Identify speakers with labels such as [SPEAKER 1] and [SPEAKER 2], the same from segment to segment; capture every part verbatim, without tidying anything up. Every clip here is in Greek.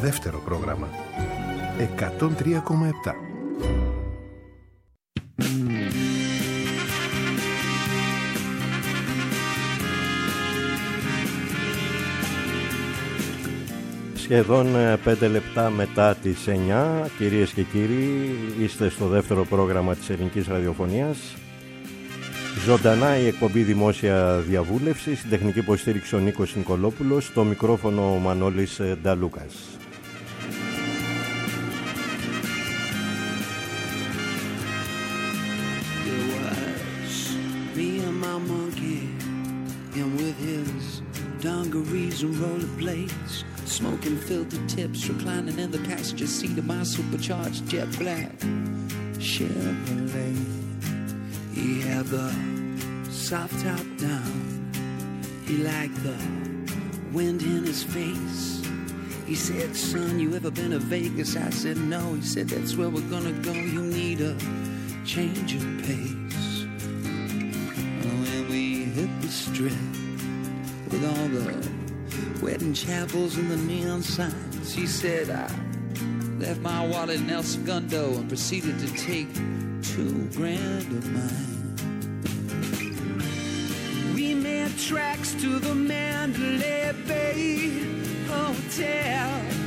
[SPEAKER 1] δεύτερο πρόγραμμα. εκατόν τρία κόμμα επτά.
[SPEAKER 2] Σχεδόν πέντε λεπτά μετά τις εννιά, κυρίες και κύριοι, είστε στο δεύτερο πρόγραμμα της ελληνικής ραδιοφωνίας. Ζωντανά η εκπομπή Δημόσια Διαβούλευση, στην τεχνική υποστήριξη ο Νίκος Νικολόπουλος, στο μικρόφωνο ο Μανώλης Νταλούκας.
[SPEAKER 3] Smoking filter tips, reclining in the passenger seat of my supercharged jet black Chevrolet. He had the soft top down. He liked the wind in his face. He said, son, you ever been to Vegas? I said, no. He said, that's where we're gonna go. You need a change of pace. And when we hit the strip with all the wedding chapels and the neon signs, he said, I left my wallet in El Segundo and proceeded to take two grand of mine. We made tracks to the Mandalay Bay Hotel.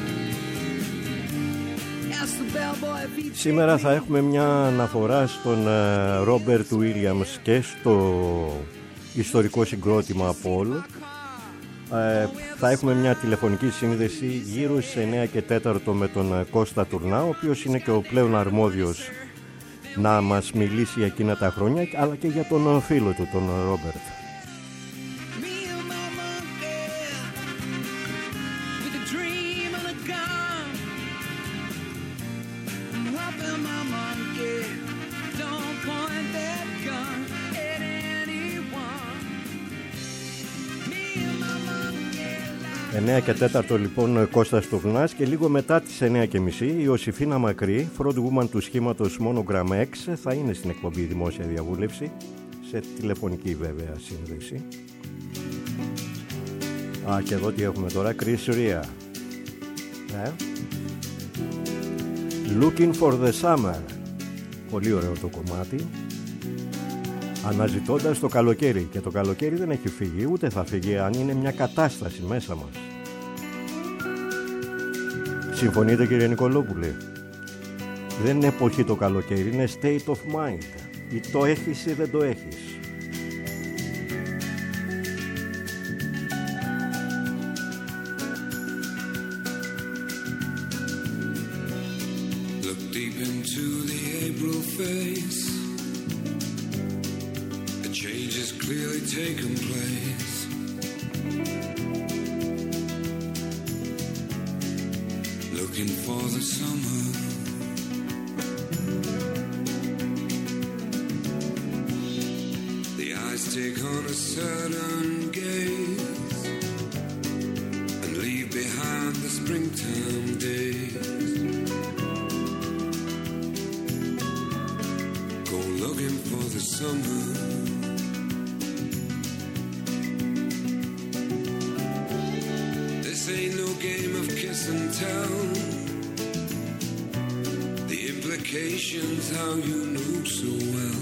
[SPEAKER 2] Σήμερα θα έχουμε μια αναφορά στον Ρόμπερτ Βίλιαμς και στο ιστορικό συγκρότημα Paul. Ε, θα έχουμε μια τηλεφωνική σύνδεση γύρω στις εννιά και τέσσερα με τον Κώστα Τουρνά, ο οποίος είναι και ο πλέον αρμόδιος να μας μιλήσει για εκείνα τα χρόνια, αλλά και για τον φίλο του, τον Ρόμπερτ. εννιά και τέσσερα λοιπόν Κώστας Τουρνάς, και λίγο μετά τις εννιά και μισή η Ιωσήφινα Μακρύ, front woman του σχήματος Monogram X, θα είναι στην εκπομπή Δημόσια Διαβούλευση, σε τηλεφωνική βέβαια σύνδεση. Α, και εδώ τι έχουμε τώρα, Chris Rea. Ε? Looking for the Summer. Πολύ ωραίο το κομμάτι. Αναζητώντας το καλοκαίρι. Και το καλοκαίρι δεν έχει φύγει, ούτε θα φύγει, αν είναι μια κατάσταση μέσα μας. Συμφωνείτε, κύριε Νικολόπουλε? Δεν είναι εποχή το καλοκαίρι, είναι state of mind. Ή το έχεις ή δεν το έχεις.
[SPEAKER 4] Look deep into the April face. A change has clearly taken place. Looking for the summer. The eyes take on a certain gaze and leave behind the springtime days. Go looking for the summer. This ain't no game of kiss and tell. The implications, how you know so well.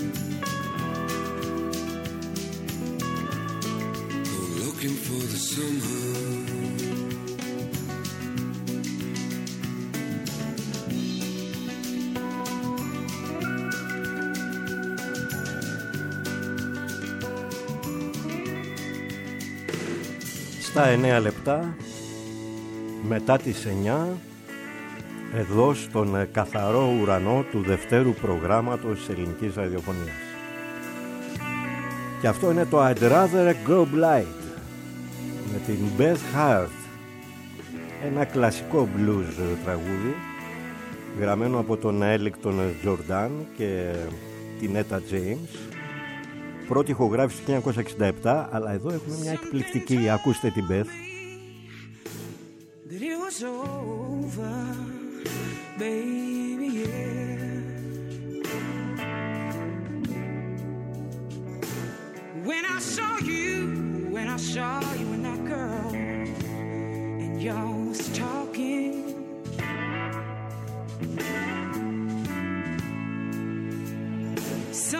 [SPEAKER 4] Go looking for the summer.
[SPEAKER 2] Στα εννιά λεπτά μετά τις εννιά, εδώ στον καθαρό ουρανό του δευτέρου προγράμματος της ελληνικής ραδιοφωνίας. Και αυτό είναι το I'd Rather Go Blind με την Beth Hart, ένα κλασικό blues τραγούδι γραμμένο από τον Ellington Jordan και την Etta James. Πρώτη ηχογράφηση του χίλια εννιακόσια εξήντα επτά, αλλά εδώ έχουμε μια εκπληκτική, ακούστε την Beth.
[SPEAKER 3] That it was over, baby, yeah. When I saw you, when I saw you and that girl, and y'all was talking,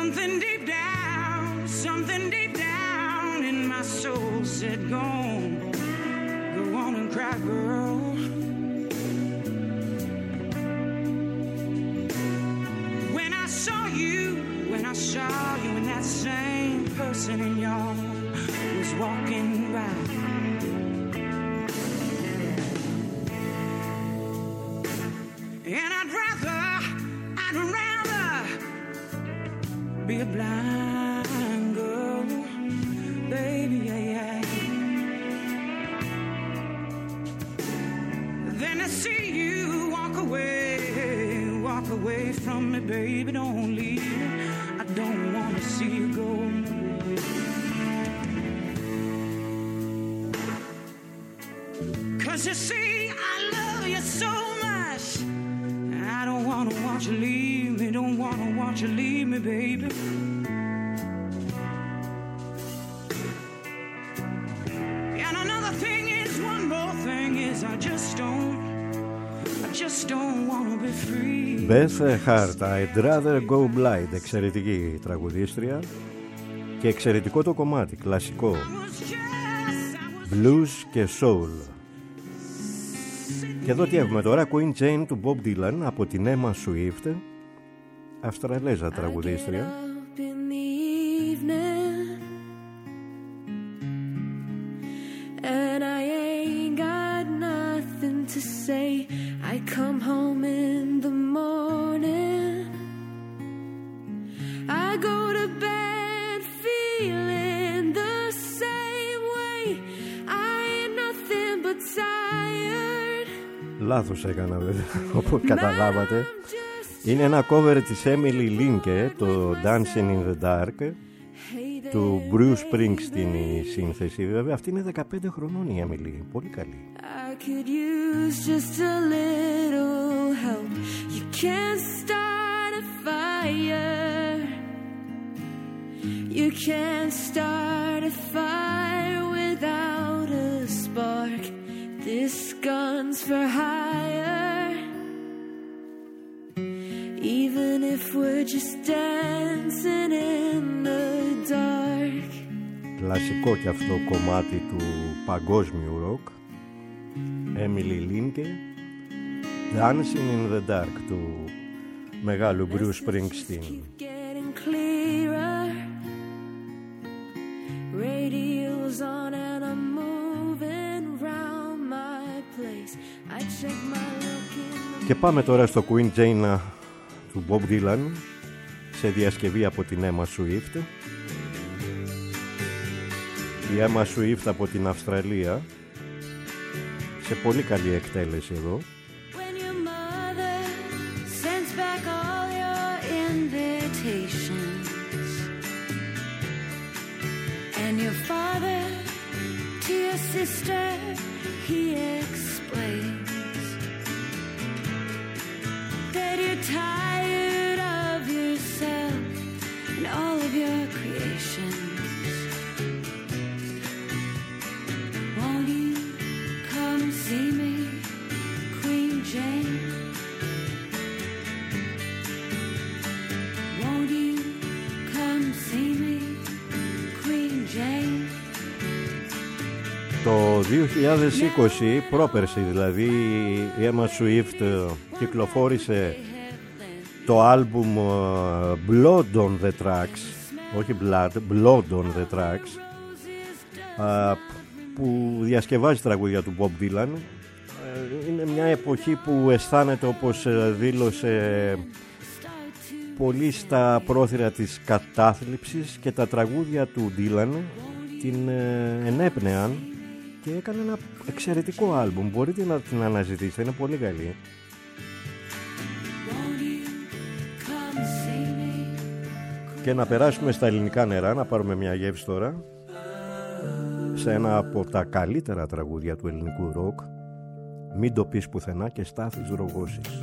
[SPEAKER 3] something deep down, something deep down in my soul said, go on, go on and cry, girl. When I saw you, when I saw you, and that same person in your was walking by. And I'd rather, I'd rather be a blind girl, baby, yeah, yeah, than to see you walk away, walk away from me, baby, don't leave. I don't want to see you go. Cause you see, I love you so much. I don't want to watch you leave me, don't want to watch you leave me, baby. And another thing is, one more thing is, I just don't, I just don't want to be free.
[SPEAKER 2] Beth Hart, I'd rather go blind. Εξαιρετική τραγουδίστρια και εξαιρετικό το κομμάτι, κλασικό. Blues και soul. Και εδώ τι έχουμε τώρα, Queen Jane του Bob Dylan από την Emma Swift, Αυστραλέζα τραγουδίστρια.
[SPEAKER 5] And I ain't got nothing to say. I come home in the morning. I go to bed feeling the same way. I ain't nothing but tired.
[SPEAKER 2] Λάθος έκανα βέβαια, όπως καταλάβατε. Είναι ένα cover της Emily Linke, το Dancing in the Dark, του Bruce Springsteen η σύνθεση. Βέβαια αυτή είναι δεκαπέντε χρονών η Emily, πολύ καλή.
[SPEAKER 5] I could use just a little help. You can't start a fire. You can't start a fire without a spark. This gun's for hire. Even if we're just dancing in the dark.
[SPEAKER 2] Κλασικό και αυτό κομμάτι του παγκόσμιου ροκ. Emily Linke, Dancing in the Dark του μεγάλου Bruce Springsteen.
[SPEAKER 5] Radio's on and I'm moving round my place. I check my look in.
[SPEAKER 2] Και πάμε τώρα στο Queen Jane του Bob Dylan σε διασκευή από την Emma Swift. Η Emma Swift από την Αυστραλία σε πολύ καλή εκτέλεση εδώ.
[SPEAKER 5] When your mother sends back all your invitations and your father to your sister he explains that you're tired of yourself and all of your creations. Won't you come see me, Queen Jane? Won't you come see me, Queen Jane?
[SPEAKER 2] Το δύο χιλιάδες είκοσι, πρόπερση δηλαδή, η Emma Swift κυκλοφόρησε το άλμπουμ Blood on the Tracks, όχι Blood, Blood on the Tracks, που διασκευάζει τραγούδια του Bob Dylan. Είναι μια εποχή που αισθάνεται, όπως δήλωσε, πολύ στα πρόθυρα της κατάθλιψης και τα τραγούδια του Dylan την ενέπνεαν και έκανε ένα εξαιρετικό άλμπουμ. Μπορείτε να την αναζητήσετε, είναι πολύ καλή. Και να περάσουμε στα ελληνικά νερά, να πάρουμε μια γεύση τώρα σε ένα από τα καλύτερα τραγούδια του ελληνικού ροκ, Μην το πεις πουθενά και Στάθης Ρογώσης.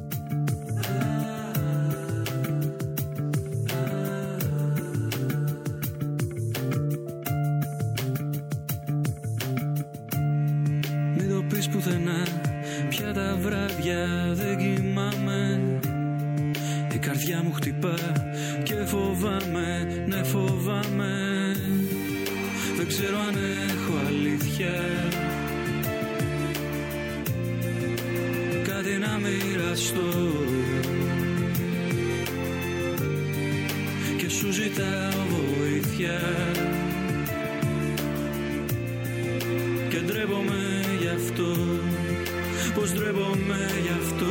[SPEAKER 6] Μην το πεις πουθενά, πια τα βράδια δεν κοιμάμαι. καρδιά μου χτυπά και φοβάμαι, ναι φοβάμαι. Δεν ξέρω αν έχω αλήθεια, κάτι να μοιραστώ και σου ζητάω βοήθεια και ντρέπομαι γι' αυτό, πως ντρέπομαι γι' αυτό.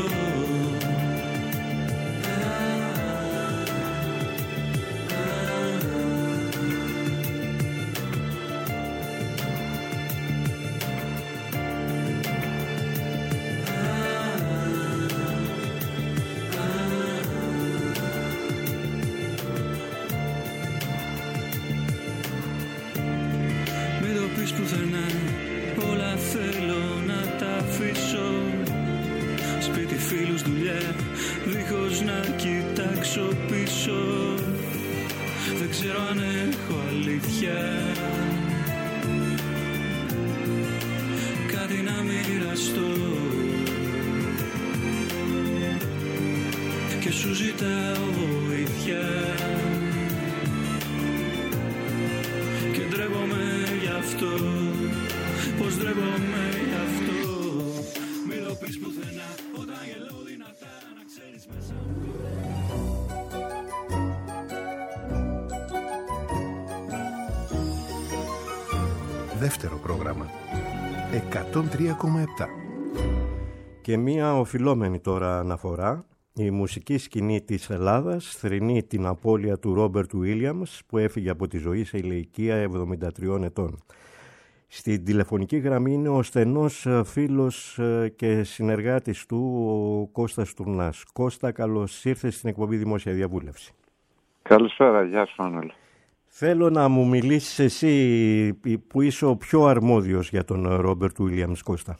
[SPEAKER 6] Πουθενά, όλα θέλω να τα αφήσω. Σπίτι, φίλους, δουλειά, δίχως να κοιτάξω πίσω. Δεν ξέρω αν έχω αλήθεια, κάτι να μοιραστώ και σου ζητάω βοήθεια και ντρέπομαι γι' αυτό, πως ντρέπομαι γι' αυτό. Μη το πεις πουθενά, όταν γελώ δυνατά, να ξέρεις μέσα μου.
[SPEAKER 1] Δεύτερο πρόγραμμα εκατόν τρία κόμμα επτά.
[SPEAKER 2] Και μία οφειλόμενη τώρα αναφορά. Η μουσική σκηνή της Ελλάδας θρηνεί την απώλεια του Ρόμπερτ Βίλιαμς, που έφυγε από τη ζωή σε ηλικία εβδομήντα τριών ετών. Στην τηλεφωνική γραμμή είναι ο στενός φίλος και συνεργάτης του, ο Κώστας Τουρνάς. Κώστα, καλώς ήρθες στην εκπομπή Δημόσια Διαβούλευση.
[SPEAKER 7] Καλησπέρα, γεια σου Άνολα.
[SPEAKER 2] Θέλω να μου μιλήσεις εσύ που είσαι ο πιο αρμόδιος για τον Ρόμπερτ Βίλιαμς, Κώστα.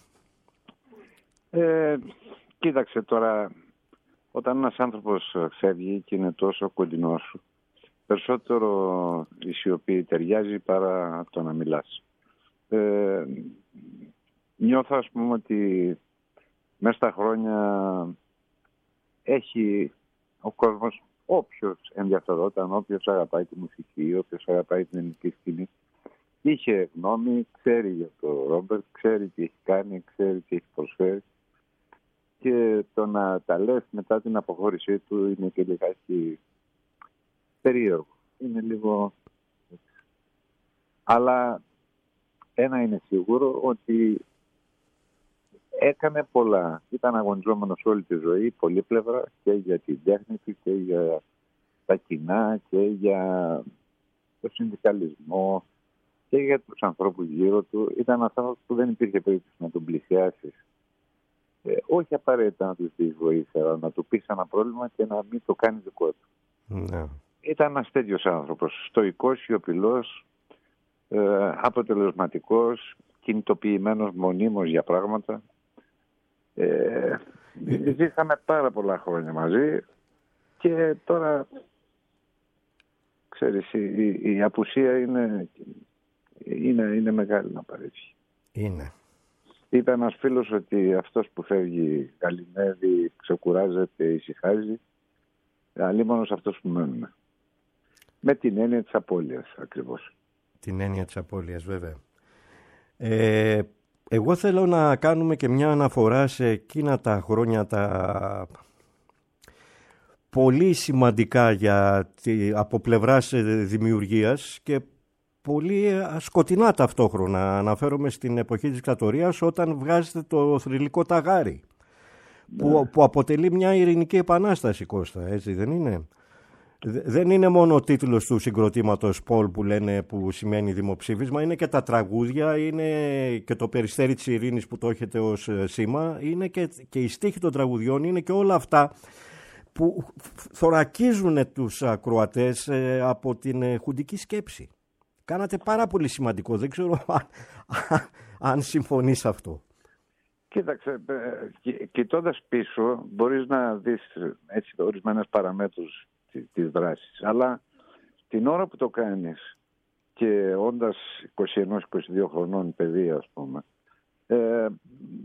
[SPEAKER 7] Ε, κοίταξε τώρα, όταν ένας άνθρωπος φεύγει και είναι τόσο κοντινός, περισσότερο η σιωπή ταιριάζει παρά το να μιλάς. Ε, νιώθω ας πούμε ότι μέσα στα χρόνια έχει ο κόσμος, όποιος ενδιαφερόταν, όποιος αγαπάει τη μουσική, όποιος αγαπάει την ελληνική σκηνή, είχε γνώμη, ξέρει για τον Ρόμπερτ, ξέρει τι έχει κάνει, ξέρει τι έχει προσφέρει. Και το να τα λες μετά την αποχώρησή του είναι και λιγάκι περίεργο. Είναι λίγο... Αλλά ένα είναι σίγουρο, ότι έκανε πολλά. Ήταν αγωνιζόμενος όλη τη ζωή, πολύπλευρα, και για την τέχνη του και για τα κοινά και για το συνδικαλισμό και για τους ανθρώπους γύρω του. Ήταν ένας άνθρωπος που δεν υπήρχε περίπτωση να τον πλησιάσεις. Ε, όχι απαραίτητα να του δεις βοήθεια, αλλά να του πεις ένα πρόβλημα και να μην το κάνει δικό του.
[SPEAKER 2] Ναι.
[SPEAKER 7] Ήταν ένας τέτοιος άνθρωπος, στοικός, σιωπηλός, ε, αποτελεσματικός, κινητοποιημένος μονίμως για πράγματα. Ε, ζήσαμε πάρα πολλά χρόνια μαζί και τώρα, ξέρεις, η, η απουσία είναι, είναι, είναι μεγάλη να παρέχει.
[SPEAKER 2] Είναι.
[SPEAKER 7] Είπε ένας φίλος ότι αυτός που φεύγει καλυμεύει, ξεκουράζεται, ησυχάζει, αλίμονος αυτός που μένουμε. Με την έννοια της απώλειας ακριβώς.
[SPEAKER 2] Την έννοια της απώλειας, βέβαια. Ε, εγώ θέλω να κάνουμε και μια αναφορά σε εκείνα τα χρόνια τα πολύ σημαντικά για τη, από πλευράς δημιουργίας και πολύ σκοτεινά ταυτόχρονα. Αναφέρομαι στην εποχή της δικτατορίας, όταν βγάζετε το θρυλικό ταγάρι, ναι. που, που αποτελεί μια ειρηνική επανάσταση, Κώστα, έτσι δεν είναι? Δεν είναι μόνο ο τίτλος του συγκροτήματος Πολ που λένε, που σημαίνει δημοψήφισμα, είναι και τα τραγούδια, είναι και το Περιστέρι της Ειρήνης που το έχετε ως σήμα, είναι και, και οι στίχοι των τραγουδιών, είναι και όλα αυτά που θωρακίζουν τους ακροατές από την χουντική σκέψη. Κάνατε πάρα πολύ σημαντικό, δεν ξέρω αν, αν συμφωνείς αυτό.
[SPEAKER 7] Κοίταξε, κοιτώντας πίσω μπορείς να δεις έτσι ορισμένες παραμέτρους της δράσης, αλλά την ώρα που το κάνεις και όντας είκοσι ένα είκοσι δύο χρονών παιδί, ας πούμε, ε,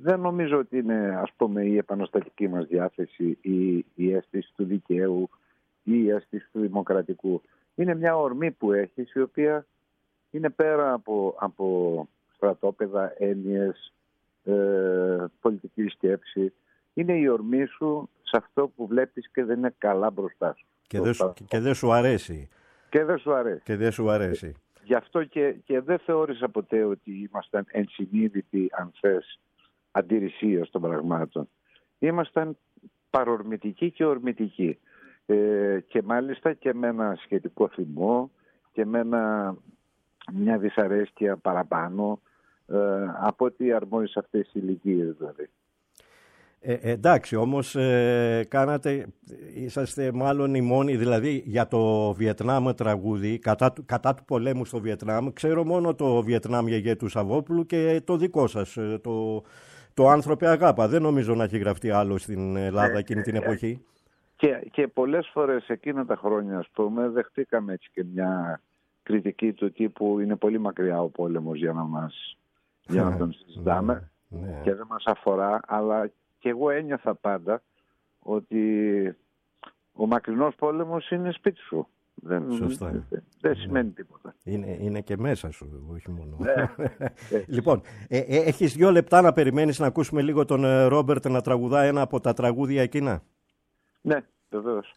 [SPEAKER 7] δεν νομίζω ότι είναι, ας πούμε, η επαναστατική μας διάθεση ή η αίσθηση του δικαίου ή η αίσθηση του δημοκρατικού. Είναι μια ορμή που έχεις, η οποία είναι πέρα από, από στρατόπεδα, έννοιες, ε, πολιτική σκέψη. Είναι η ορμή σου σε αυτό που βλέπεις και δεν είναι καλά μπροστά σου.
[SPEAKER 2] Και δεν σου, και δεν σου αρέσει.
[SPEAKER 7] Και δεν σου αρέσει.
[SPEAKER 2] Και δεν σου αρέσει.
[SPEAKER 7] Γι' αυτό και, και δεν θεώρησα ποτέ ότι ήμασταν ενσυνείδητοι, αν θες, αντιρρησίως των πραγμάτων. Ήμασταν παρορμητικοί και ορμητικοί. Ε, και μάλιστα και με ένα σχετικό θυμό και με ένα, μια δυσαρέσκεια παραπάνω ε, από ό,τι αρμόζει σε αυτές τις ηλικίες δηλαδή.
[SPEAKER 2] Ε, εντάξει, όμως ε, κάνατε, είσαστε μάλλον οι μόνοι, δηλαδή για το Βιετνάμ τραγούδι, κατά, κατά του πολέμου στο Βιετνάμ, ξέρω μόνο το Βιετνάμ Γεγέ του Σαββόπουλου και το δικό σας, το, το Άνθρωπε Αγάπα. Δεν νομίζω να έχει γραφτεί άλλο στην Ελλάδα εκείνη την εποχή.
[SPEAKER 7] Και, και πολλές φορές εκείνα τα χρόνια, ας πούμε, δεχτήκαμε έτσι και μια κριτική του τύπου είναι πολύ μακριά ο πόλεμος για να, μας, για να τον συζητάμε
[SPEAKER 2] ναι, ναι.
[SPEAKER 7] Και δεν μας αφορά, αλλά και εγώ ένιωθα πάντα ότι ο μακρινός πόλεμος είναι σπίτι σου. Δεν,
[SPEAKER 2] Σωστά.
[SPEAKER 7] δεν, δεν σημαίνει τίποτα.
[SPEAKER 2] Είναι, είναι και μέσα σου, όχι μόνο. Λοιπόν, ε, ε, έχεις δύο λεπτά να περιμένεις να ακούσουμε λίγο τον ε, Ρόμπερτ να τραγουδά ένα από τα τραγούδια εκείνα.
[SPEAKER 7] Ναι, βεβαίως.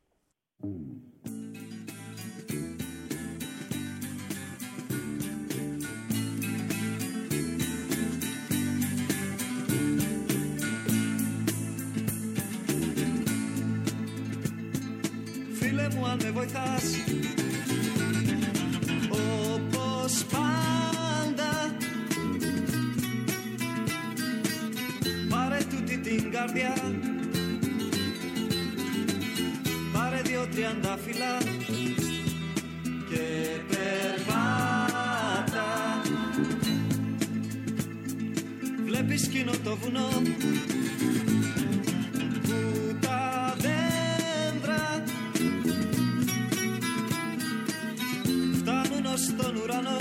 [SPEAKER 8] Φίλε μου, αν με βοηθάς, όπως πάντα, πάρε τούτη την καρδιά, πάρε δύο τριαντάφυλλα και περπάτα. Βλέπεις κοινό το βουνό που τα δέντρα φτάνουν ως τον ουρανό,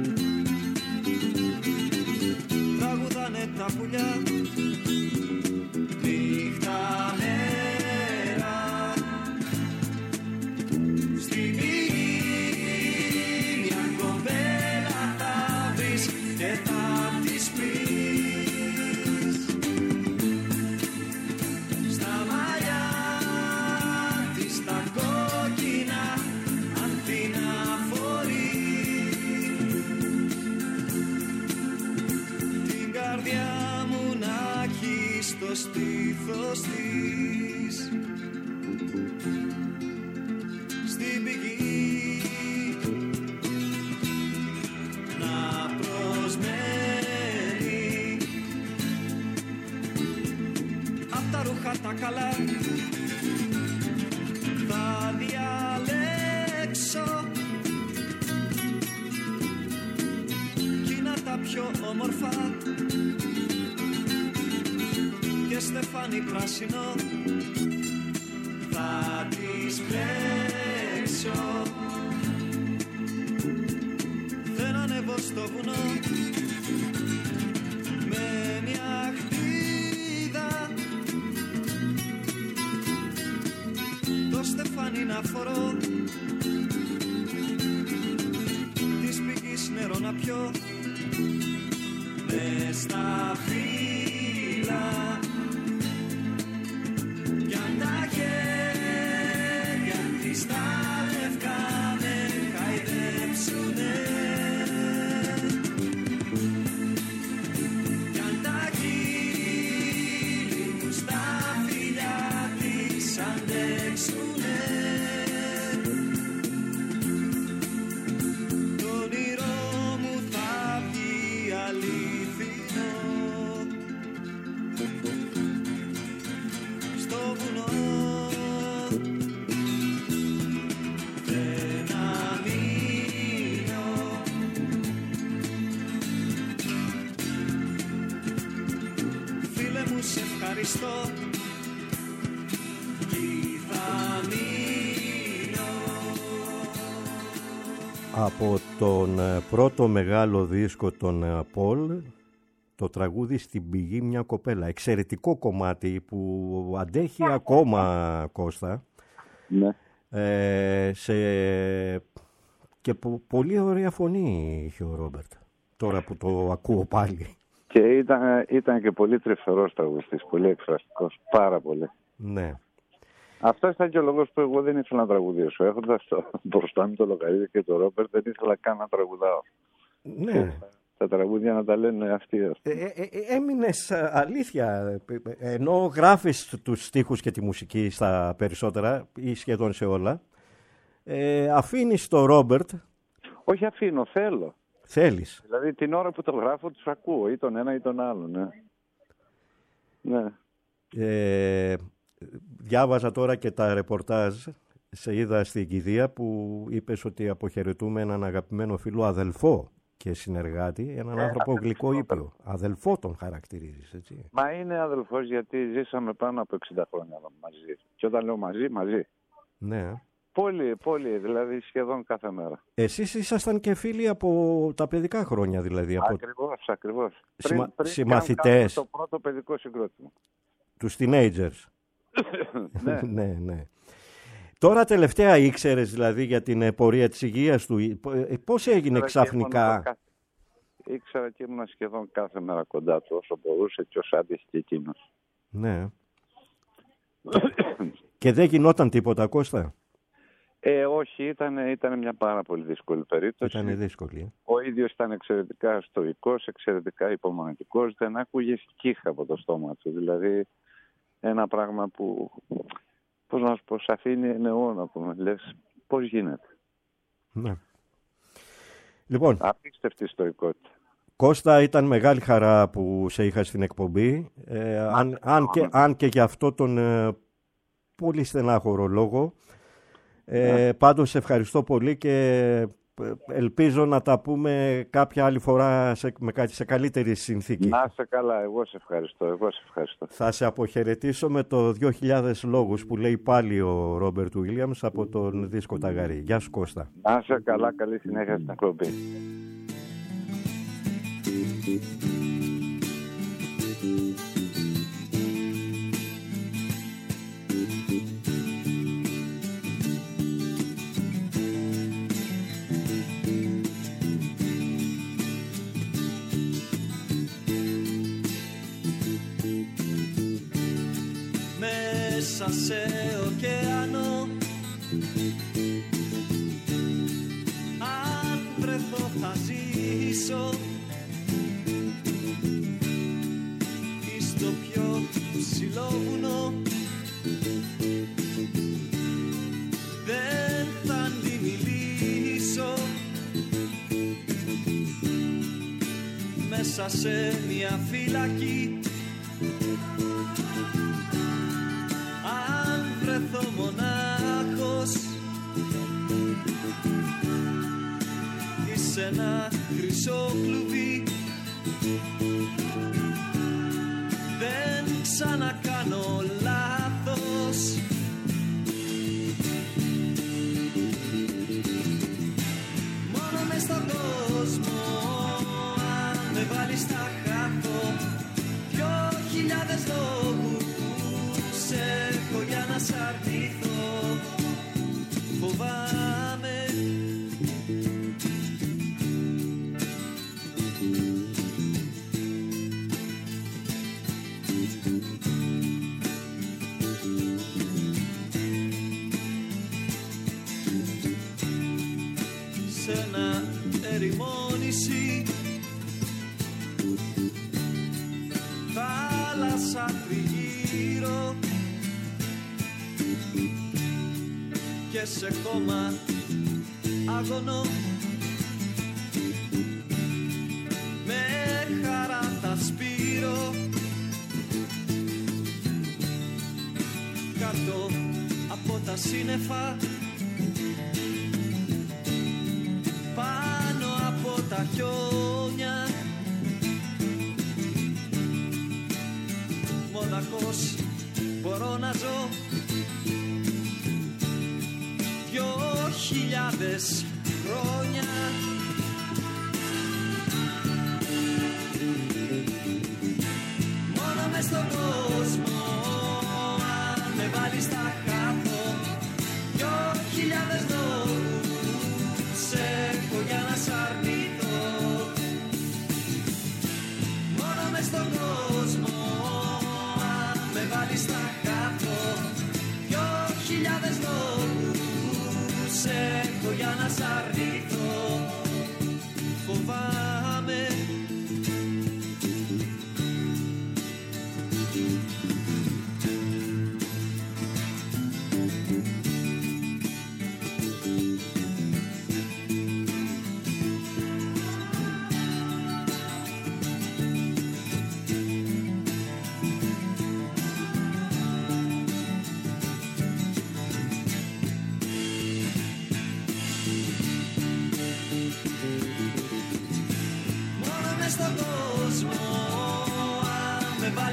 [SPEAKER 8] τραγουδάνε τα πουλιά νύχτα μέρα. Στην πηγή μια κοπέλα θα βρεις και θα της πεις στα μαλλιά της τα κόκκινα αν την αφορεί, την καρδιά μου να έχει στο στήθος της. Στην πηγή να προσμένει απ' τα ρούχα τα καλά θα διαλέξω κείνα τα πιο όμορφα και στεφάνι πράσινο θα τις πλέξω. Δεν ανέβω στο βουνό με μια χτίδα, το στεφάνι να φορώ, της πηγής νερό να πιω μες στα φύλλα. Κι αν τα χέρια της τα λευκά με χαϊδέψουνε, κι αν τα χείλη μου στα φιλιά της αντέξουνε, το όνειρό μου θα βγει αληθινό. Στο βουνό δεν αμήνω, φίλε μου σε ευχαριστώ κι θα μείνω.
[SPEAKER 2] Από τον πρώτο μεγάλο δίσκο των Πολ, το τραγούδι «Στην πηγή μια κοπέλα». Εξαιρετικό κομμάτι που αντέχει ακόμα, Κώστα.
[SPEAKER 7] Ναι.
[SPEAKER 2] Ε, σε... Και πο- πολύ ωραία φωνή είχε ο Ρόμπερτ, τώρα που το ακούω πάλι.
[SPEAKER 7] Και ήταν, ήταν και πολύ τρυφερός τραγουδιστής, πολύ εκφραστικός, πάρα πολύ.
[SPEAKER 2] Ναι.
[SPEAKER 7] Αυτό ήταν και ο λόγος που εγώ δεν ήθελα να τραγουδήσω. Έχοντας το, μπροστά μου το Λογαρίδη και το Ρόμπερτ, δεν ήθελα καν να τραγουδάω.
[SPEAKER 2] Ναι.
[SPEAKER 7] Τα τραγούδια να τα λένε αυτοί.
[SPEAKER 2] Ε, ε, ε, έμεινες αλήθεια, ενώ γράφεις τους στίχους και τη μουσική στα περισσότερα ή σχεδόν σε όλα, ε, αφήνεις το Ρόμπερτ.
[SPEAKER 7] Όχι αφήνω, θέλω.
[SPEAKER 2] Θέλεις.
[SPEAKER 7] Δηλαδή την ώρα που το γράφω τους ακούω, ή τον ένα ή τον άλλο. Ναι. Ναι.
[SPEAKER 2] Ε, διάβαζα τώρα και τα ρεπορτάζ, σε είδα στην κηδεία που είπες ότι αποχαιρετούμε έναν αγαπημένο φίλο, αδελφό και συνεργάτη, έναν
[SPEAKER 7] ε,
[SPEAKER 2] άνθρωπο
[SPEAKER 7] αδελφό,
[SPEAKER 2] γλυκό ήπιο. Αδελφό τον χαρακτηρίζεις, έτσι.
[SPEAKER 7] Μα είναι αδελφός γιατί ζήσαμε πάνω από εξήντα χρόνια μαζί. Και όταν λέω μαζί, μαζί.
[SPEAKER 2] Ναι.
[SPEAKER 7] Πολύ, πολύ, δηλαδή σχεδόν κάθε μέρα.
[SPEAKER 2] Εσείς ήσασταν και φίλοι από τα παιδικά χρόνια, δηλαδή. Από...
[SPEAKER 7] Ακριβώς, ακριβώς.
[SPEAKER 2] Συμα...
[SPEAKER 7] Πριν, πριν
[SPEAKER 2] συμμαθητές.
[SPEAKER 7] το πρώτο παιδικό συγκρότημα.
[SPEAKER 2] Τους teenagers.
[SPEAKER 7] Ναι.
[SPEAKER 2] ναι, ναι. Τώρα τελευταία ήξερες δηλαδή για την πορεία της υγείας του. Πώς έγινε
[SPEAKER 7] Ήξερα
[SPEAKER 2] ξαφνικά.
[SPEAKER 7] Και κάθε... Ήξερα και ήμουν σχεδόν κάθε μέρα κοντά του όσο μπορούσε και όσο άντεχε και εκείνος.
[SPEAKER 2] Ναι. Και δεν γινόταν τίποτα, Κώστα.
[SPEAKER 7] Ε, όχι, ήταν, ήταν μια πάρα πολύ δύσκολη περίπτωση.
[SPEAKER 2] Ήταν δύσκολη.
[SPEAKER 7] Ο ίδιος ήταν εξαιρετικά στοικός, εξαιρετικά υπομονετικός, δεν άκουγε κύχα από το στόμα του. Δηλαδή ένα πράγμα που, πώς να σου πω, σε αφήνει νεό να πούμε. Λες, πώς γίνεται.
[SPEAKER 2] Ναι. Λοιπόν,
[SPEAKER 7] απίστευτη στοικότητα.
[SPEAKER 2] Κώστα, ήταν μεγάλη χαρά που σε είχα στην εκπομπή. Ε, αν, αν, και, αν και για αυτό τον ε, πολύ στενάχωρο λόγο. Ε, πάντως σε ευχαριστώ πολύ και ελπίζω να τα πούμε κάποια άλλη φορά σε, με, σε καλύτερη συνθήκη.
[SPEAKER 7] Να είσαι καλά, εγώ σε ευχαριστώ, εγώ σε ευχαριστώ.
[SPEAKER 2] Θα σε αποχαιρετήσω με το δύο χιλιάδες λόγους που λέει πάλι ο Ρόμπερτ Ουίλιαμς από τον δίσκο Ταγαρί. Γεια σου, Κώστα.
[SPEAKER 7] Να είσαι καλά, καλή συνέχεια στην εκπομπή.
[SPEAKER 8] Μέσα σε ωκεανό, αν βρεθώ θα ζήσω ή στο πιο ψηλό βουνό, δεν θα αντιμιλήσω. Μέσα σε μια φυλακή, αν βρεθώ μονάχος ή σε ένα χρυσό κλουβί, δεν ξανακάνω λάθος. Μόνο μες στον κόσμο, αν με βάλεις θα χάθω. Δυο χιλιάδες λόγους έχω για να σ' αρνηθώ. Φοβάμαι σ' ένα ερημό νησί, θάλασσα τριγύρω και σε χώμα αγωνό, με χαρά θα σπείρω κάτω από τα σύννεφα, πάνω από τα χιόνια, μοναχός μπορώ να ζω δυο χιλιάδες χρόνια.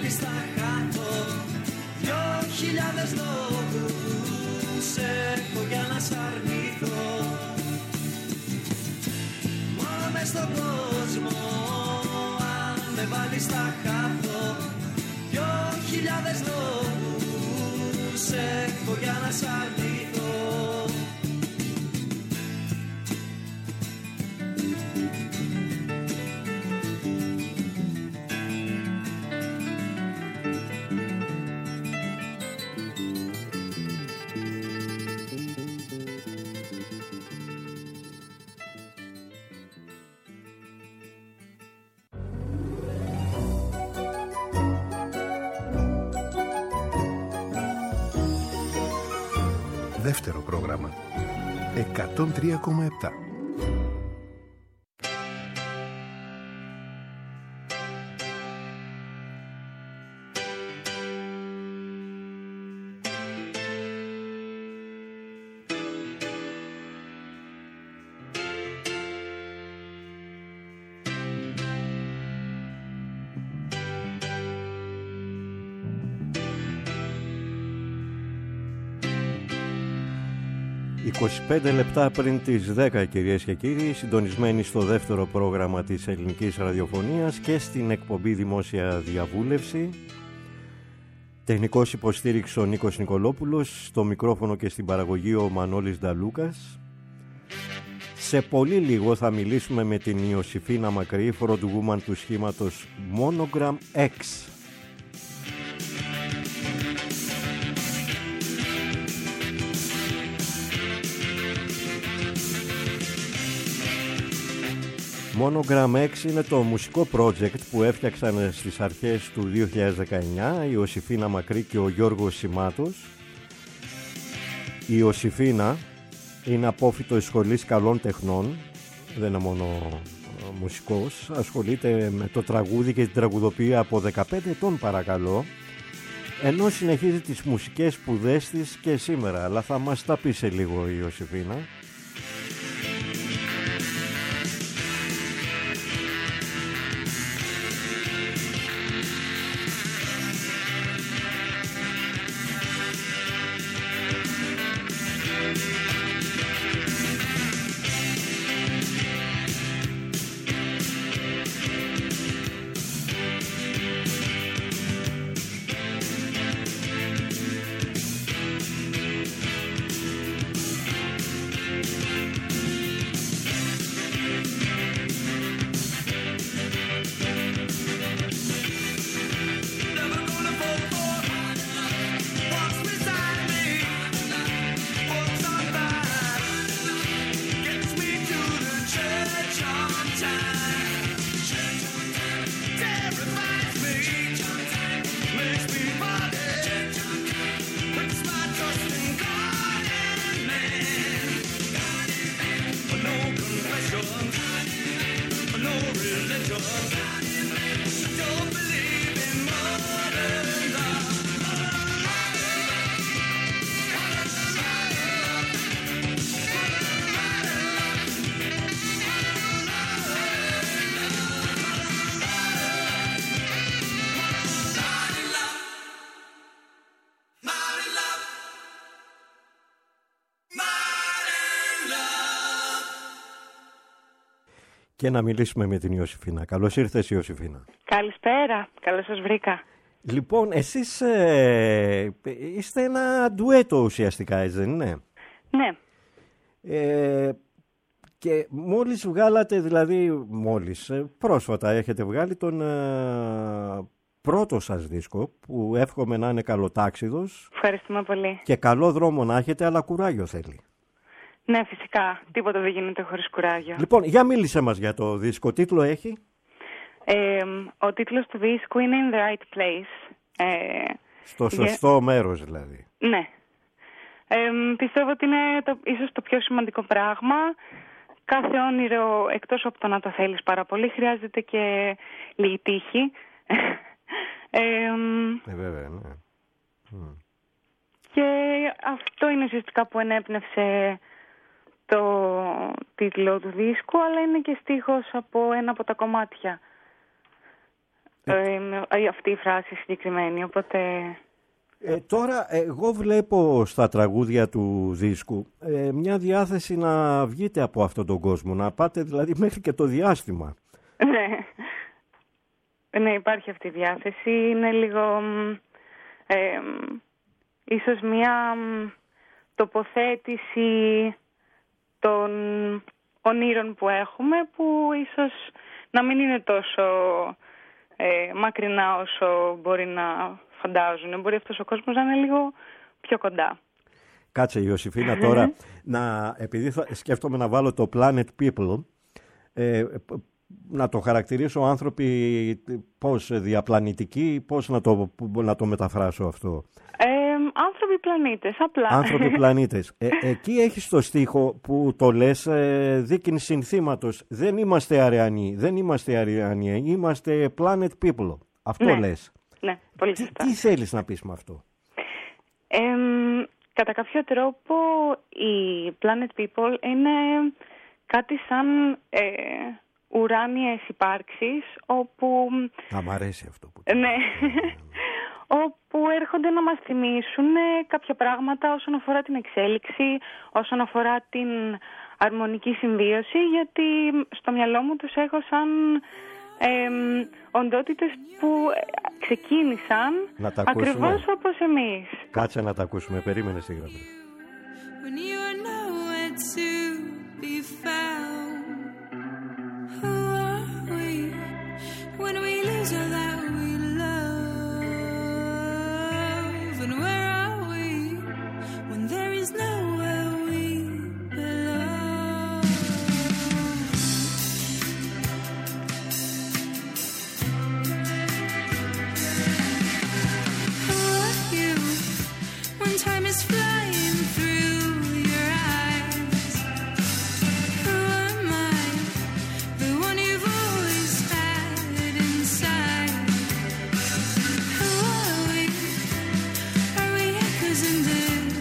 [SPEAKER 8] βάλεις θα χάθω. Δυο χιλιάδες λόγους έχω για να σ' αρνηθώ. Μόνο μες στον κόσμο αν με βάλεις θα χάθω. Δυο χιλιάδες λόγους έχω για να σ' αρνηθώ.
[SPEAKER 1] Δεύτερο πρόγραμμα. εκατόν τρία κόμμα επτά.
[SPEAKER 2] είκοσι πέντε λεπτά πριν τις δέκα, κυρίες και κύριοι, συντονισμένοι στο δεύτερο πρόγραμμα της ελληνικής ραδιοφωνίας και στην εκπομπή Δημόσια Διαβούλευση. Τεχνικός υποστήριξη ο Νίκος Νικολόπουλος, στο μικρόφωνο και στην παραγωγή ο Μανώλης Νταλούκας. Σε πολύ λίγο θα μιλήσουμε με την Ιωσήφινα Μακρύ, frontwoman του σχήματος Monogram X. Monogram X είναι το μουσικό project που έφτιαξαν στις αρχές του δύο χιλιάδες δεκαεννιά η Ιωσήφινα Μακρύ και ο Γιώργος Σιμάτος. Η Ιωσήφινα είναι απόφοιτος σχολής καλών τεχνών, δεν είναι μόνο μουσικός, ασχολείται με το τραγούδι και την τραγουδοποιία από δεκαπέντε ετών παρακαλώ, ενώ συνεχίζει τις μουσικές σπουδές της και σήμερα, αλλά θα μας τα πει σε λίγο η Ιωσήφινα. Και να μιλήσουμε με την Ιωσήφινα. Καλώς ήρθες, Ιωσήφινα.
[SPEAKER 9] Καλησπέρα, καλώς σας βρήκα.
[SPEAKER 2] Λοιπόν, εσείς ε, είστε ένα ντουέτο ουσιαστικά, έτσι δεν είναι?
[SPEAKER 9] Ναι.
[SPEAKER 2] Ε, και μόλις βγάλατε, δηλαδή μόλις, πρόσφατα έχετε βγάλει τον ε, πρώτο σας δίσκο, που εύχομαι να είναι καλοτάξιδος.
[SPEAKER 9] Ευχαριστούμε πολύ.
[SPEAKER 2] Και καλό δρόμο να έχετε, αλλά κουράγιο θέλει.
[SPEAKER 9] Ναι, φυσικά. Τίποτα δεν γίνεται χωρίς κουράγιο.
[SPEAKER 2] Λοιπόν, για μίλησε μας για το δίσκο. Τίτλο έχει?
[SPEAKER 9] Ε, ο τίτλος του δίσκου είναι In the Right Place. Ε,
[SPEAKER 2] Στο σωστό για... μέρος δηλαδή.
[SPEAKER 9] Ναι. Ε, πιστεύω ότι είναι το, ίσως το πιο σημαντικό πράγμα. Κάθε όνειρο, εκτός από το να το θέλεις πάρα πολύ, χρειάζεται και λίγη τύχη. ε,
[SPEAKER 2] ε, βέβαια, ναι.
[SPEAKER 9] Και αυτό είναι ουσιαστικά που ενέπνευσε το τίτλο του δίσκου, αλλά είναι και στίχος από ένα από τα κομμάτια. ε, αυτή η φράση συγκεκριμένη, οπότε...
[SPEAKER 2] Ε, τώρα εγώ βλέπω στα τραγούδια του δίσκου ε, μια διάθεση να βγείτε από αυτόν τον κόσμο, να πάτε δηλαδή μέχρι και το διάστημα.
[SPEAKER 9] Ναι, ναι, υπάρχει αυτή η διάθεση, είναι λίγο ε, ίσως μια τοποθέτηση των ονείρων που έχουμε που ίσως να μην είναι τόσο ε, μακρινά όσο μπορεί να φαντάζουν. Μπορεί αυτός ο κόσμος να είναι λίγο πιο κοντά.
[SPEAKER 2] Κάτσε Ιωσήφινα τώρα, να, επειδή θα, σκέφτομαι να βάλω το Planet People, ε, να το χαρακτηρίσω άνθρωποι πώς διαπλανητικοί, πώς να το, να το μεταφράσω αυτό.
[SPEAKER 9] Ε, άνθρωποι πλανήτες, απλά.
[SPEAKER 2] Άνθρωποι πλανήτες. Ε, εκεί έχεις το στίχο που το λες ε, δίκην συνθήματος. Δεν είμαστε αρεανοί, δεν είμαστε αρεανοί, είμαστε planet people. Αυτό
[SPEAKER 9] ναι,
[SPEAKER 2] λες.
[SPEAKER 9] Ναι, πολύ σωστά.
[SPEAKER 2] Τι, τι θέλεις να πεις με αυτό?
[SPEAKER 9] Ε, κατά κάποιο τρόπο οι planet people είναι κάτι σαν... Ε, ουράνιες υπάρξεις όπου...
[SPEAKER 2] Α, μ' αρέσει αυτό που...
[SPEAKER 9] Ναι, όπου έρχονται να μας θυμίσουν κάποια πράγματα όσον αφορά την εξέλιξη, όσον αφορά την αρμονική συμβίωση, γιατί στο μυαλό μου τους έχω σαν ε, οντότητες που ξεκίνησαν ακριβώς όπως εμείς.
[SPEAKER 2] Κάτσε να τα ακούσουμε, περίμενε στη γραμμή.
[SPEAKER 5] When we lose all that we love, and where are we when there is nowhere we belong? Who are you when time is flying through your eyes? Who am I, the one you've always had inside? Who are we? Are we echoes in the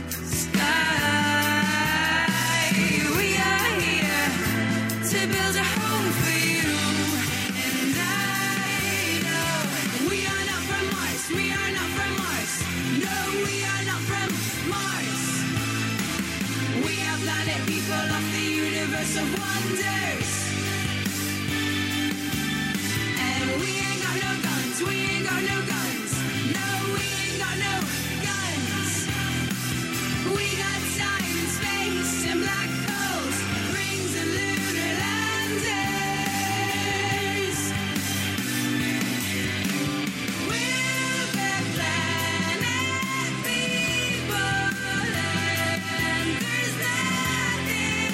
[SPEAKER 5] sky? We are here to build a home for you, and I know we are not from Mars. We are not from Mars. No, we are not from Mars. We are planet people of the universe of wonders. We ain't got no guns, we ain't got no guns. No, we ain't got no guns. We got time and space and black holes, rings and lunar landers. We're the planet people, and there's nothing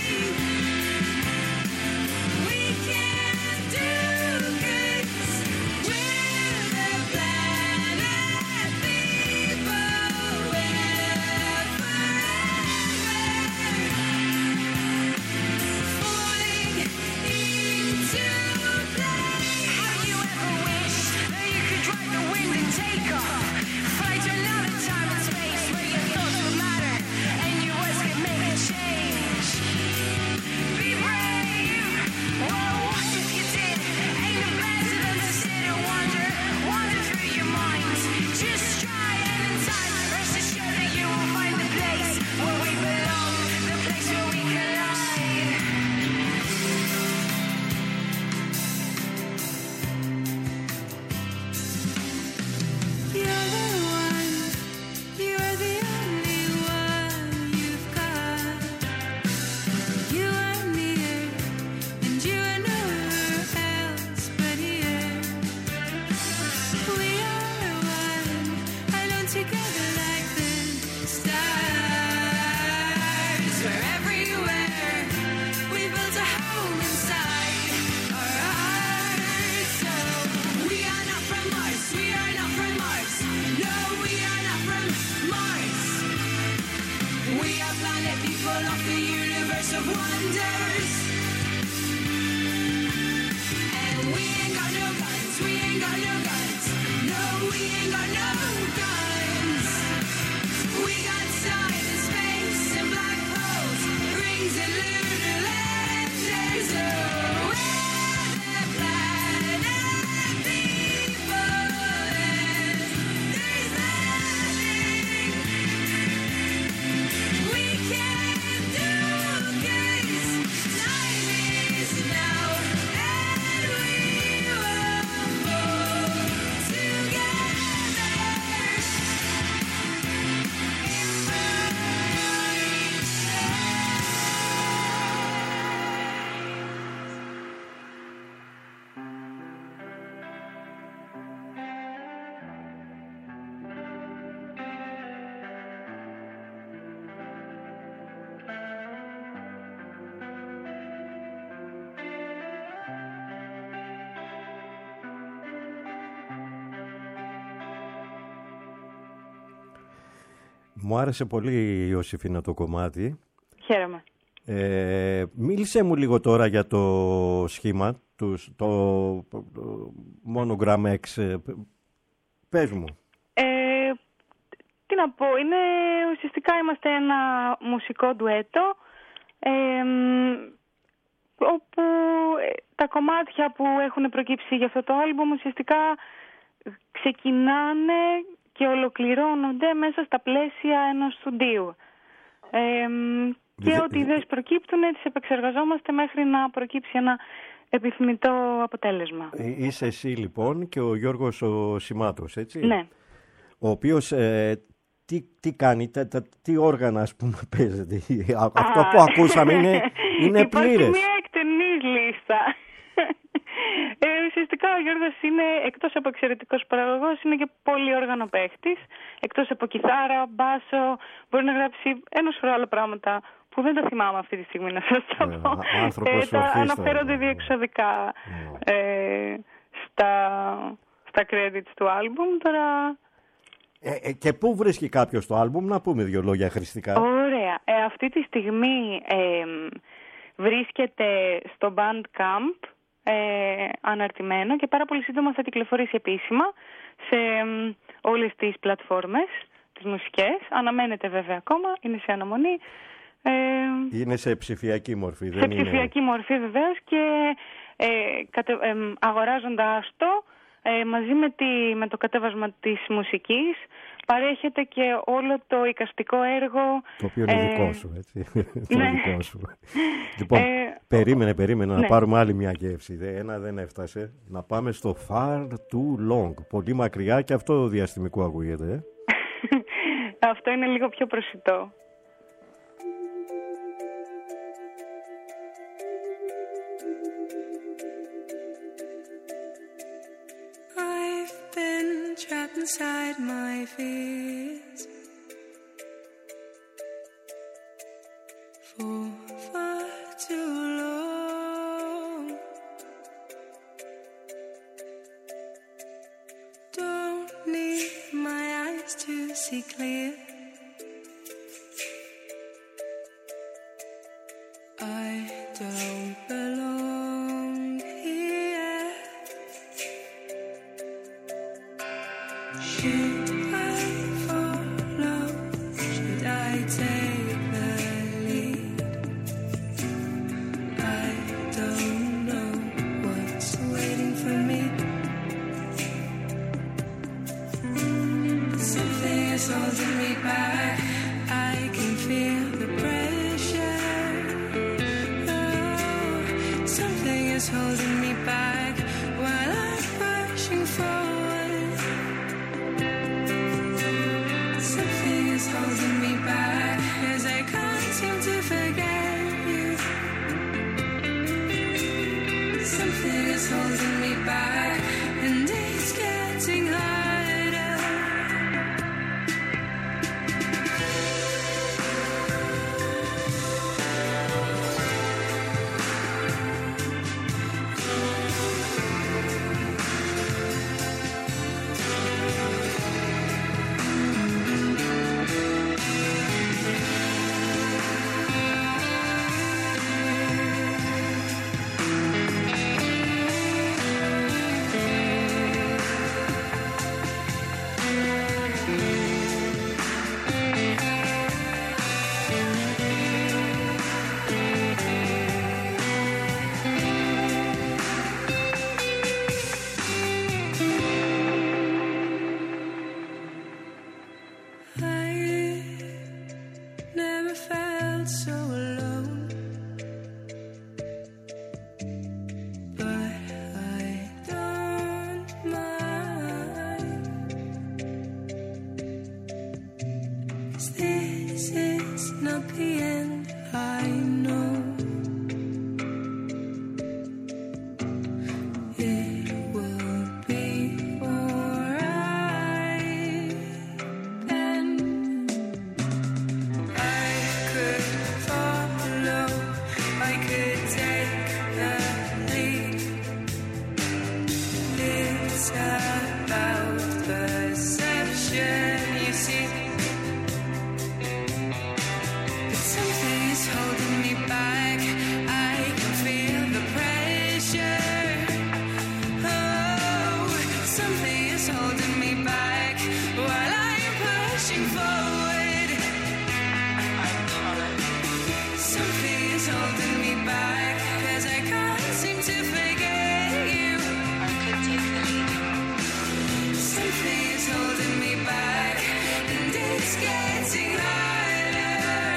[SPEAKER 5] we can't do. People
[SPEAKER 2] Μου άρεσε πολύ η Ιωσήφινα το κομμάτι.
[SPEAKER 9] Χαίρομαι.
[SPEAKER 2] Ε, μίλησέ μου λίγο τώρα για το σχήμα, το, το, το Monogram X. Πες μου.
[SPEAKER 9] Ε, τι να πω, είναι, ουσιαστικά είμαστε ένα μουσικό ντουέτο, ε, όπου τα κομμάτια που έχουν προκύψει για αυτό το άλμπουμ ουσιαστικά ξεκινάνε και ολοκληρώνονται μέσα στα πλαίσια ενός στουντίου. Ε, και ό,τι ιδέες προκύπτουν τις επεξεργαζόμαστε μέχρι να προκύψει ένα επιθυμητό αποτέλεσμα.
[SPEAKER 2] Είσαι εσύ λοιπόν και ο Γιώργος ο Σιμάτος, έτσι?
[SPEAKER 9] Ναι.
[SPEAKER 2] Ο οποίος ε, τι, τι κάνει, τε, τε, τι όργανα ας πούμε παίζεται? Αυτό
[SPEAKER 9] Α,
[SPEAKER 2] που ακούσαμε είναι, είναι πλήρες.
[SPEAKER 9] Υπάρχει μια εκτενής λίστα. Ε, ουσιαστικά ο Γιώργος είναι, εκτός από εξαιρετικός παραγωγός, είναι και πολύ όργανο παίχτης. Εκτός από κιθάρα, μπάσο, μπορεί να γράψει ένα σωρό άλλα πράγματα που δεν τα θυμάμαι αυτή τη στιγμή να σας τα πω.
[SPEAKER 2] Ε, ε,
[SPEAKER 9] τα αναφέρονται διεξοδικά ε, στα, στα credits του άλμπουμ. Τώρα...
[SPEAKER 2] Ε, ε, και πού βρίσκει κάποιος το άλμπουμ, να πούμε δύο λόγια χρηστικά?
[SPEAKER 9] Ωραία. Ε, αυτή τη στιγμή ε, βρίσκεται στο Bandcamp ε, αναρτημένο και πάρα πολύ σύντομα θα κυκλοφορήσει επίσημα σε ε, όλες τις πλατφόρμες, τις μουσικές. Αναμένεται βέβαια ακόμα, είναι σε αναμονή. Ε,
[SPEAKER 2] είναι σε ψηφιακή μορφή, δεν
[SPEAKER 9] σε
[SPEAKER 2] είναι?
[SPEAKER 9] ψηφιακή μορφή βεβαίως και ε, κατε, ε, αγοράζοντας το ε, μαζί με, τη, με το κατέβασμα της μουσικής παρέχεται και όλο το εικαστικό έργο. Το
[SPEAKER 2] οποίο είναι
[SPEAKER 9] ε,
[SPEAKER 2] δικό σου, έτσι.
[SPEAKER 9] Ναι.
[SPEAKER 2] Το δικό σου. Λοιπόν, ε, περίμενε, περίμενε ναι. να πάρουμε άλλη μια γεύση. Ένα δεν έφτασε. Να πάμε στο Far Too Long. Πολύ μακριά και αυτό διαστημικό ακούγεται. Ε?
[SPEAKER 9] Αυτό είναι λίγο πιο προσιτό.
[SPEAKER 5] Trapped inside my fears for far too long. Don't need my eyes to see clear. I don't belong here. Should I follow? Should I take the lead? I don't know what's waiting for me. Something is holding me back. I can feel the pressure. Oh, something is holding me back while I'm pushing forward. Something is holding me back as I can't seem to forget you. Something is holding me back and it's getting harder. is holding me back while I'm pushing forward. Something is holding me back, 'cause I can't seem to forget you. I could take the lead. Something is holding me back, and it's getting harder.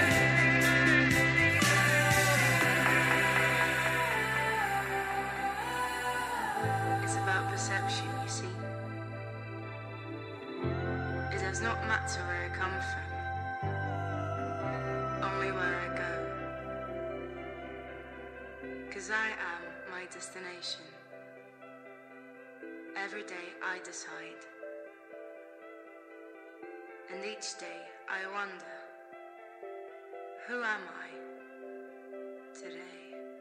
[SPEAKER 5] It's about perception, you see. It does not matter where I come from, only where I go. 'Cause I am my destination. Every day I decide. And each day I wonder, who am I today?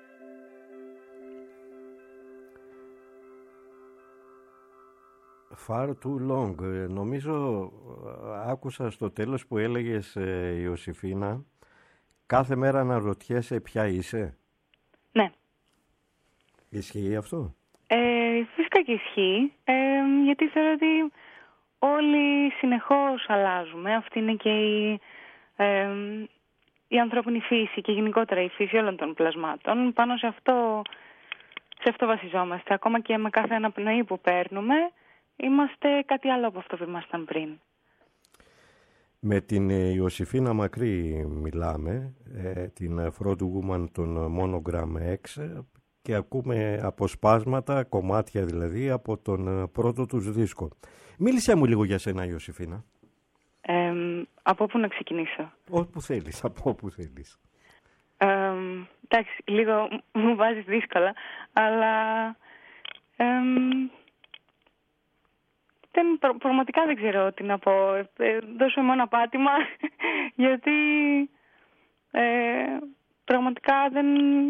[SPEAKER 2] Far too long. Ε, νομίζω ε, άκουσα στο τέλος που έλεγες, ε, Ιωσήφινα, κάθε μέρα να ρωτιέσαι ποια είσαι.
[SPEAKER 9] Ναι.
[SPEAKER 2] Ισχύει αυτό?
[SPEAKER 9] Ε, φυσικά και ισχύει, ε, γιατί θεωρώ ότι όλοι συνεχώς αλλάζουμε. Αυτή είναι και η, ε, η ανθρώπινη φύση και γενικότερα η φύση όλων των πλασμάτων. Πάνω σε αυτό, σε αυτό βασιζόμαστε. Ακόμα και με κάθε αναπνοή που παίρνουμε, είμαστε κάτι άλλο από αυτό που ήμασταν πριν.
[SPEAKER 2] Με την Ιωσήφινα Μακρύ μιλάμε, ε, την front woman των Monogram X, και ακούμε αποσπάσματα, κομμάτια δηλαδή, από τον πρώτο τους δίσκο. Μίλησέ μου λίγο για σένα, Ιωσήφινα.
[SPEAKER 9] Ε, από πού να ξεκινήσω?
[SPEAKER 2] Όπου θέλεις, από όπου θέλεις.
[SPEAKER 9] Ε, εντάξει, λίγο μου βάζεις δύσκολα, αλλά ε, δεν, προ, πραγματικά δεν ξέρω τι να πω. Ε, δώσω μόνο ένα πάτημα, γιατί ε, πραγματικά δεν...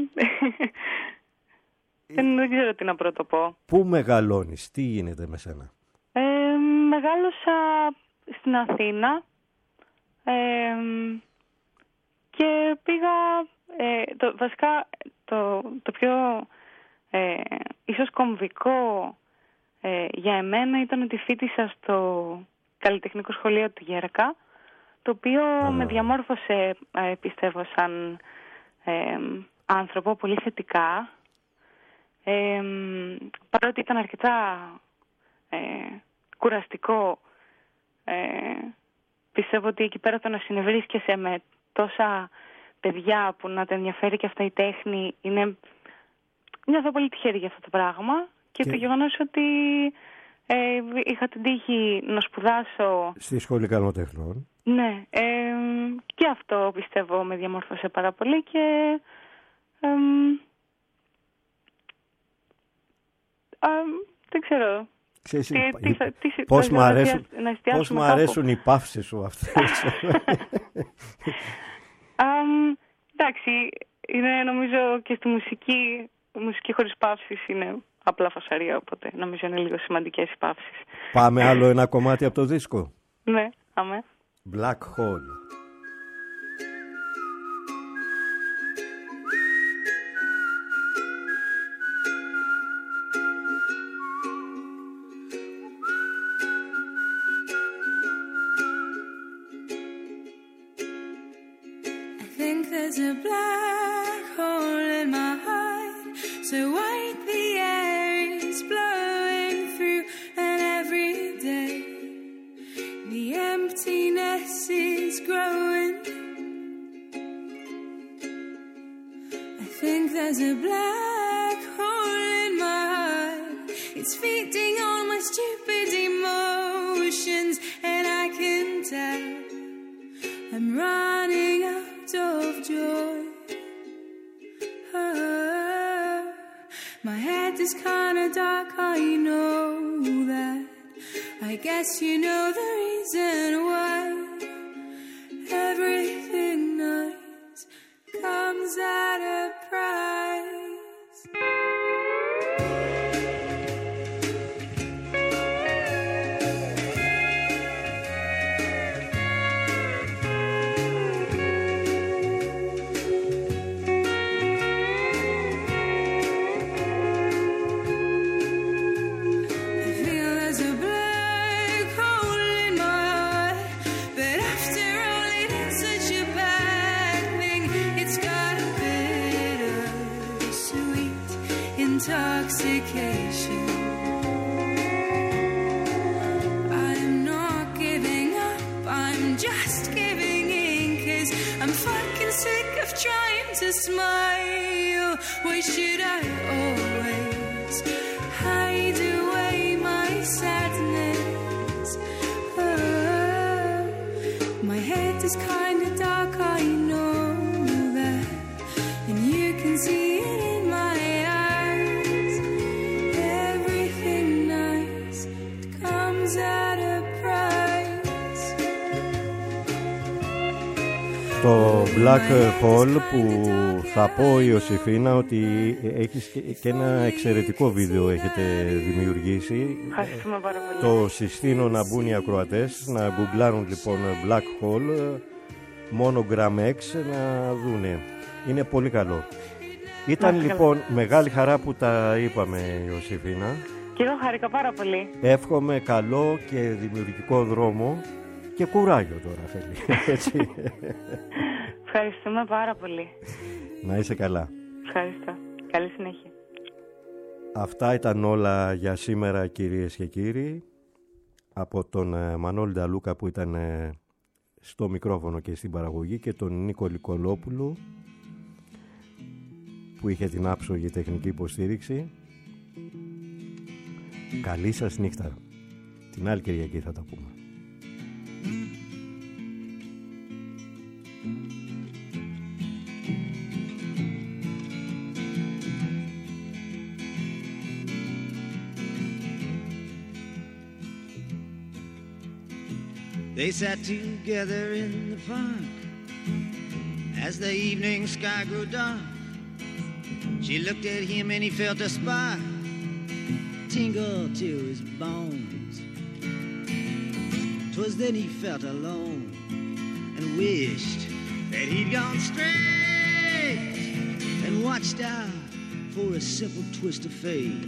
[SPEAKER 9] Δεν, δεν ξέρω τι να πρώτο πω.
[SPEAKER 2] Πού μεγαλώνεις, τι γίνεται με σένα?
[SPEAKER 9] Ε, μεγάλωσα στην Αθήνα ε, και πήγα, ε, το, βασικά το, το πιο ε, ίσως κομβικό ε, για εμένα ήταν ότι φοιτήσα στο καλλιτεχνικό σχολείο του Γέρακα, το οποίο ah. με διαμόρφωσε, ε, πιστεύω, σαν ε, άνθρωπο πολύ θετικά. Ε, παρότι ήταν αρκετά ε, κουραστικό, ε, πιστεύω ότι εκεί πέρα το να συνευρίσκεσαι με τόσα παιδιά που να τα ενδιαφέρει και αυτά η τέχνη, είναι... Νιώθω πολύ τυχερή για αυτό το πράγμα και, και... το γεγονός ότι ε, είχα την τύχη να σπουδάσω
[SPEAKER 2] στη Σχολή Καλών Τεχνών.
[SPEAKER 9] Ναι, ε, και αυτό πιστεύω με διαμόρφωσε πάρα πολύ και... Ε, Um, δεν ξέρω.
[SPEAKER 2] Ξέρεις,
[SPEAKER 9] τι, τι, τι, τι,
[SPEAKER 2] πώς μου αρέσουν, πώς μου αρέσουν οι παύσεις σου αυτές.
[SPEAKER 9] um, εντάξει, είναι νομίζω και στη μουσική, η μουσική χωρίς παύσεις είναι απλά φασαρία, οπότε νομίζω είναι λίγο σημαντικές οι παύσεις.
[SPEAKER 2] Πάμε άλλο ένα κομμάτι από το δίσκο.
[SPEAKER 9] Ναι, αμέ.
[SPEAKER 2] Black Hole.
[SPEAKER 5] There's a black hole in my heart, so white the air is blowing through, and every day the emptiness is growing. I think there's a black hole in my heart, it's feeding on my stupid emotions, and I can tell I'm running out of joy. Oh, my head is kinda dark, I know that. I guess you know the reason why. Everything nice comes at a price. I feel there's a black vacation. I'm not giving up, I'm just giving in, 'cause I'm fucking sick of trying to smile. Why should I always hide away my sadness? Oh, my head is kinda dark, I know that, and you can see it in my eyes. Everything nice comes at a price.
[SPEAKER 2] Το Black Hole που θα πω, Ιωσήφινα, ότι έχεις και ένα εξαιρετικό βίντεο έχετε δημιουργήσει.
[SPEAKER 9] Ευχαριστούμε πάρα πολύ.
[SPEAKER 2] Το συστήνω να μπουν οι ακροατές, να γκουγκλάρουν λοιπόν Black Hole, Monogram X, να δούνε. Είναι πολύ καλό. Ήταν λοιπόν καλά. Μεγάλη χαρά που τα είπαμε, Ιωσήφινα.
[SPEAKER 9] Και εγώ χάρηκα πάρα πολύ.
[SPEAKER 2] Εύχομαι καλό και δημιουργικό δρόμο και κουράγιο τώρα θέλει. Έτσι.
[SPEAKER 9] Ευχαριστούμε πάρα πολύ.
[SPEAKER 2] Να είσαι καλά.
[SPEAKER 9] Ευχαριστώ. Καλή συνέχεια.
[SPEAKER 2] Αυτά ήταν όλα για σήμερα, κυρίες και κύριοι. Από τον Μανώλη Νταλούκα που ήταν στο μικρόφωνο και στην παραγωγή, και τον Νίκο Λικολόπουλο που είχε την άψογη τεχνική υποστήριξη. Καλή σας νύχτα. Την άλλη Κυριακή θα τα πούμε.
[SPEAKER 10] They sat together in the park as the evening sky grew dark. She looked at him and he felt a spark tingle to his bones. 'Twas then he felt alone and wished that he'd gone straight and watched out for a simple twist of fate.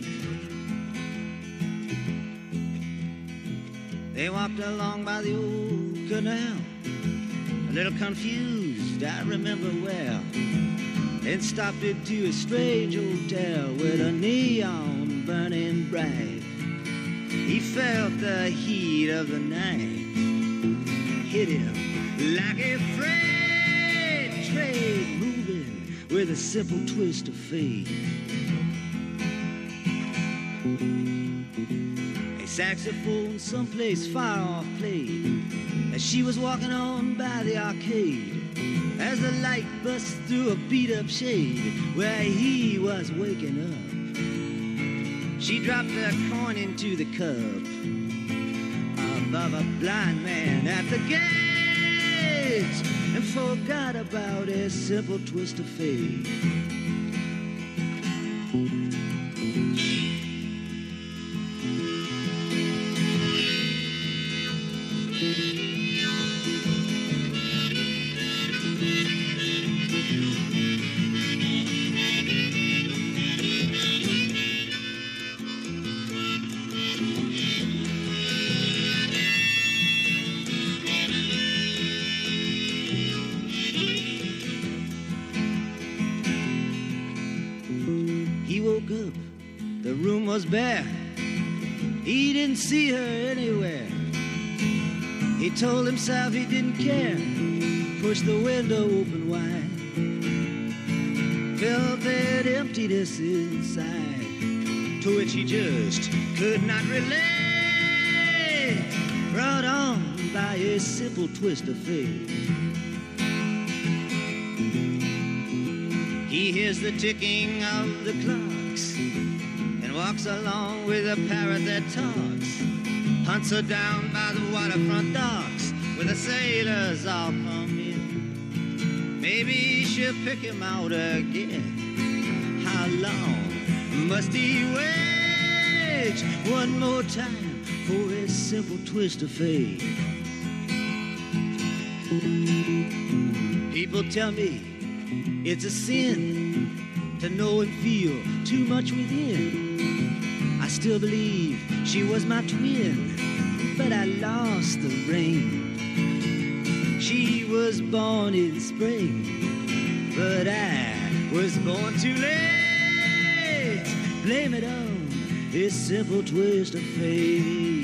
[SPEAKER 10] They walked along by the old canal, a little confused, I remember well, and stopped into a strange hotel with a neon burning bright. He felt the heat of the night hit him like a freight train moving with a simple twist of fate. Saxophone someplace far off played as she was walking on by the arcade, as the light bust through a beat-up shade where he was waking up. She dropped a coin into the cup above a blind man at the gate and forgot about a simple twist of fate. Bare. He didn't see her anywhere. He told himself he didn't care. Pushed the window open wide. Felt that emptiness inside, to which he just could not relate. Brought on by a simple twist of fate. He hears the ticking of the clocks, walks along with a parrot that talks, hunts her down by the waterfront docks where the sailors all come in. Maybe she'll pick him out again. How long must he wait one more time for a simple twist of fate? People tell me it's a sin to know and feel too much within. I still believe she was my twin, but I lost the ring. She was born in spring, but I was born too late. blame it on a simple twist of fate.